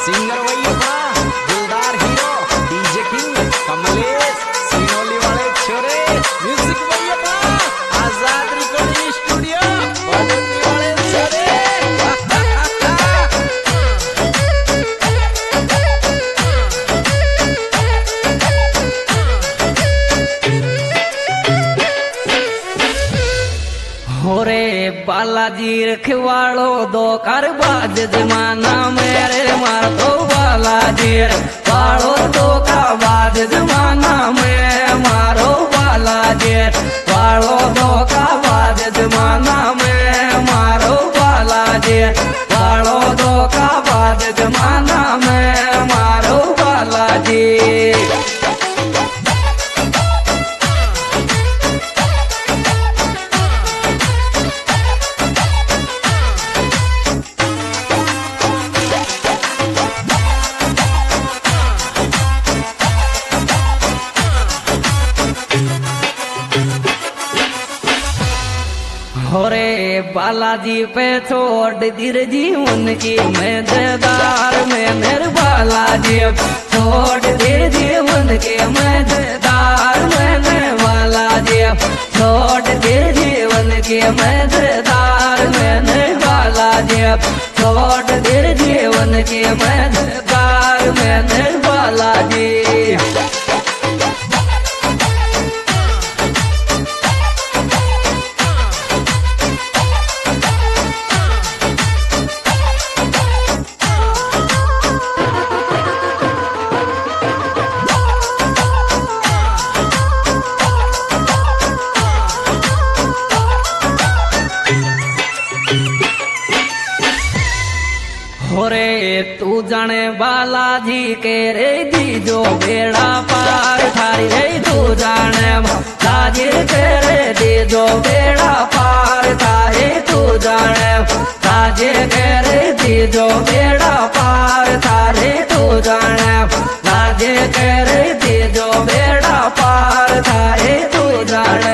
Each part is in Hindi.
सिंगर वही अपना दिलदार hero DJ king Kamlesh Sinoli वाले छोरे। म्यूजिक वही अपना आजाद रिकॉर्डिंग स्टूडियो बड़ौती वाले छोरे। होरे बालाजी रखवाड़ो दो कारबाज जमाना मेरे मार दो बालाजी वाड़ो दो कारबाज जमाना में मारो बालाजी वाड़ो दो कारबाज जमाना में मारो बालाजी वाड़ो दो कारबाज जमाना में मारो बालाजी। होरे बालाजी पे छोड़ दीर जीवन की मजेदार में मेरे बालाजी छोड़ दीर जीवन की मजेदार में बालाजी छोड़ दीर जीवन की मजेदार में बालाजी छोड़ दीर जीवन की मजेदार में बालाजी। होरे तू जाने बालाजी के रे दी जो बेड़ा पार थारी रे तू जाने बालाजी के रे दी जो बेड़ा पार थारे तू जाने बालाजी के रे दी जो बेड़ा पार थारे तू जाने बालाजी के रे दी जो बेड़ा पार थारे तू जाने।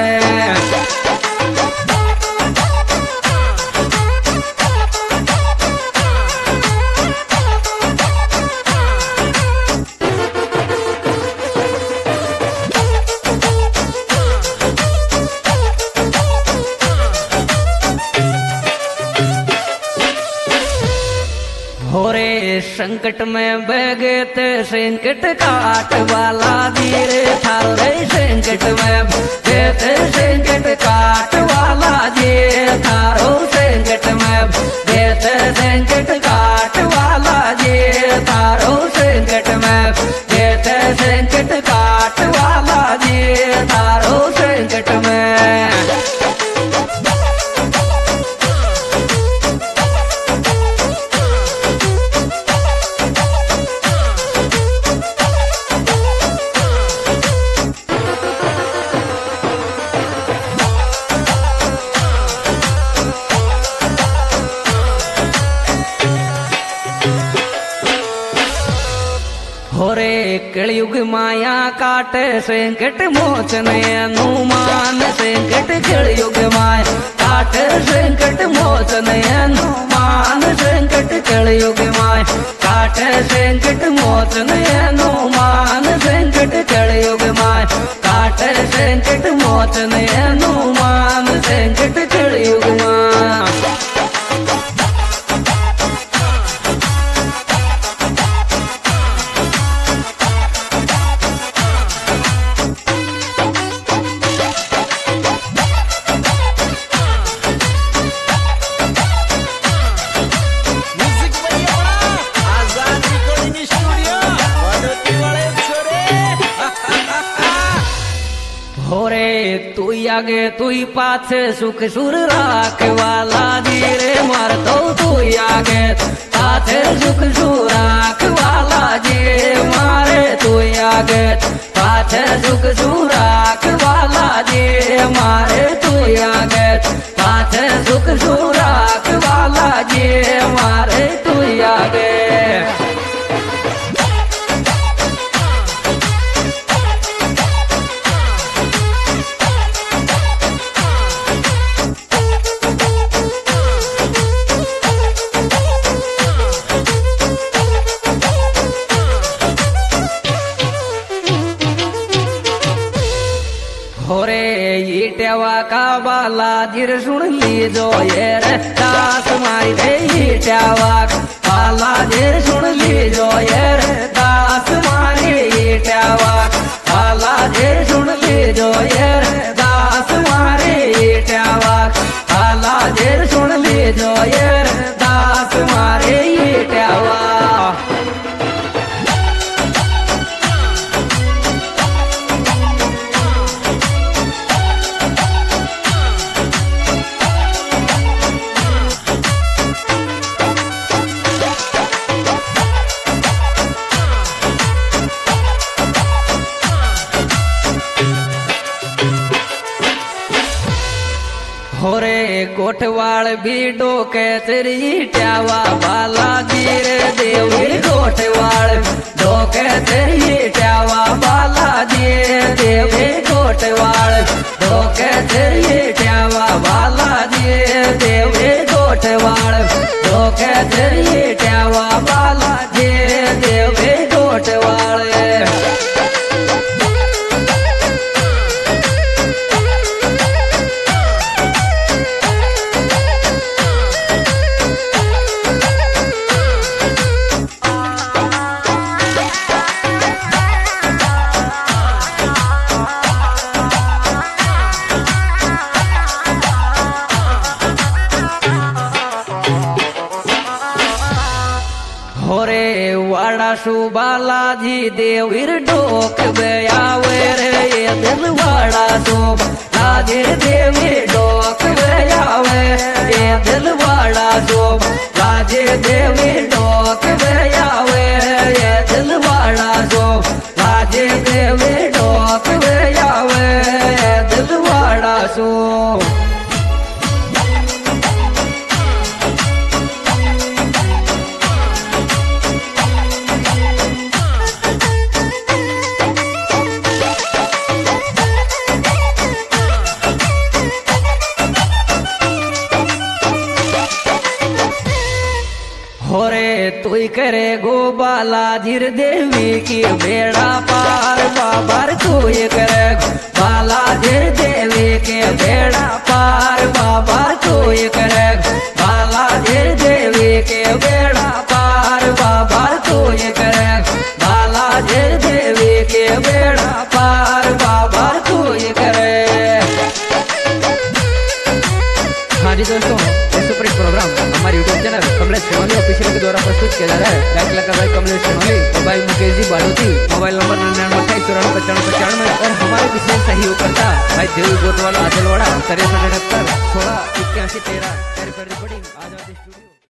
होरे संकट में बगे ते संकट काट वाला धीरे थारे संकट में बगे संकट काट वाला जी थारो संकट में बगे संकट काट वाला जी थारो संकट में बगे संकट काट वाला जी थारो संकट में। होरे कलयुग माया काटे संकट मोचने हनुमान संकट कलयुग माया काटे संकट मोचने हनुमान संकट कलयुग माया काटे संकट मोचने हनुमान संकट कलयुग माया काटे संकट मोचने हनुमान संकट कलयुग माया। होरे तू आगे तू पाछे सुख सुर राख वाला धीरे मार तो तू आगे पाछे सुख सुर राख वाला जी मारे तू आगे पाछे सुख सुर राख वाला जी मारे तू आगे पाछे सुख सुर राख वाला जी मारे तू आगे। का बालाजीर सुन लीजो ये रे दास मारी रे ईटावाक बालाजीर सुन लीजो ये रे दास मारी ईटावाक बालाजीर सुन लीजो ये रे दास मारी ईटावाक बालाजीर सुन लीजो ये रे दास मारी ईटावाक। होरे गोठवाड़ भी डोके तेरी ट्यावा बालाजी रे देवी गोठवाड़ डोके तेरी ट्यावा बालाजी देवी गोठवाड़ डोके तेरी ट्यावा बालाजी देवी गोठवाड़ डोके तेरी ट्यावा बालाजी देवी गोठवाड़। होरे वाड़ा सु बालाजी देवीर डोक बयावे रे ये दिल वाड़ा सु बालाजी देवी डोक बयावे ये दिल वाड़ा सु बालाजी देवी डोक बयावे ये दिल वाड़ा सु बालाजी देवी डोक बयावे ये दिल वाड़ा सु। होरे तुई करे गो बालाजीर देवी की बेड़ा पार बाबर तुई करे बालाजीर देवी के बेड़ा पार बाबर तुई करे बालाजीर देवी के बेड़ा पार बाबर तुई करे बालाजीर देवी के बेड़ा पार बाबर तुई करे। हाँ जी दोस्तों, सुपर हिट प्रोग्राम हमारे YouTube channel Kamlesh Sonoli official के द्वारा प्रस्तुत किया जा रहा है। लाइक लगा भाई कमलेश सोनोली और भाई मुकेश जी बालोती, मोबाइल नंबर 9928949595 और हमारे विशेष सहयोगकर्ता भाई Devi Gotwal Ajalwada 63 16 81 13 for recording Azad studio.